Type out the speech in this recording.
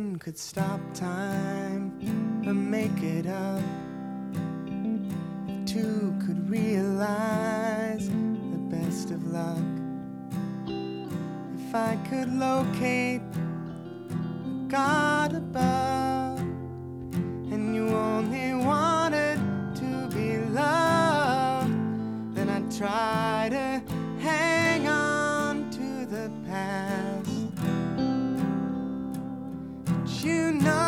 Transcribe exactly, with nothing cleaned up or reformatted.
one could stop time or make it up, if two could realize the best of luck, if I could locate a God above, and you only wanted to be loved, then I'd try to hang on to the past. But you know